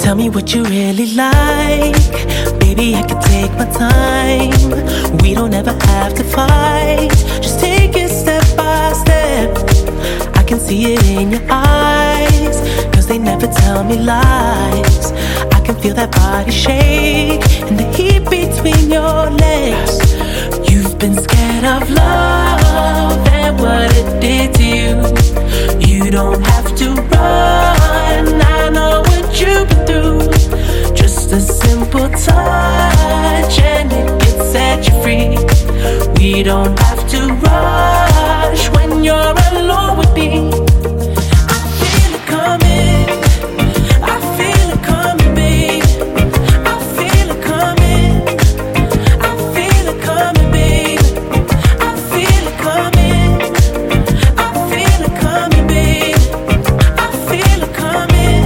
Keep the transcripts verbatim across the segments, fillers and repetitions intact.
Tell me what you really like. Baby, I can take my time. We don't ever have to fight. Just take it step by step. I can see it in your eyes, cause they never tell me lies. I can feel that body shake and the heat between your legs. You've been scared of love and what it did to you. You don't have to run, I know what you've been through. Just a simple touch and it can set you free. We don't have to rush when you're alone with me. I feel it coming, I feel it coming, babe. I feel it coming, I feel it coming, babe. I feel it coming, I feel it coming, babe. I feel it coming,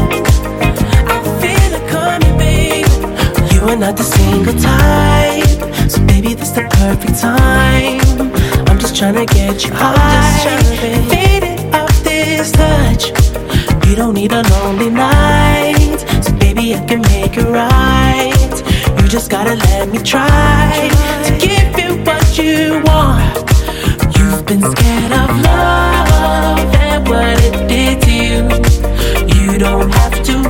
I feel it coming, babe. You are not the single type, so baby, this the perfect time. I'm just tryna get you high and faded off this touch. You don't need a lonely night, so baby, I can make it right. You just gotta let me try to give you what you want. You've been scared of love and what it did to you. You don't have to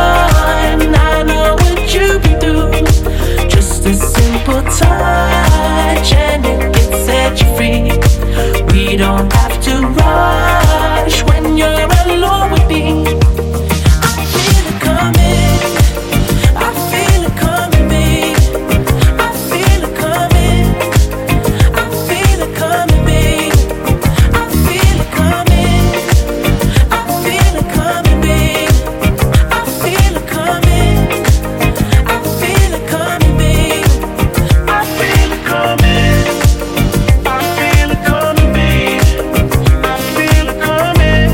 run, I know what you've been through. Just a simple touch and it can set you free. We don't have to rush when you're alone with me. I feel it coming, I feel it coming, babe. I feel it coming, I feel it coming, babe. I feel it coming, I feel it coming, babe. I feel it coming, I feel it coming, babe. I feel it coming, I feel it coming, babe. I feel it coming,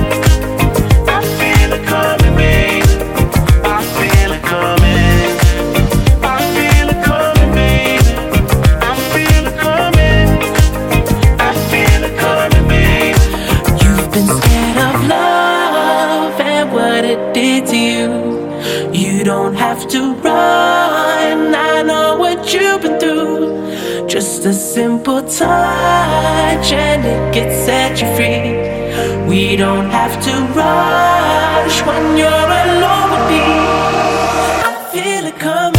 I feel it coming, babe. I feel it coming, I feel it coming, babe. I feel it coming, I feel it coming, babe. You've been scared of love and what it did to you. You don't have to run, I know what you've been through. Just a simple touch and it gets set you free. We don't have to rush when you're alone with me. I feel it coming.